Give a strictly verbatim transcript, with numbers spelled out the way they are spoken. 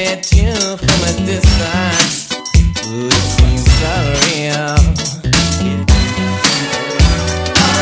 at you from a distance. Ooh, it seems so real.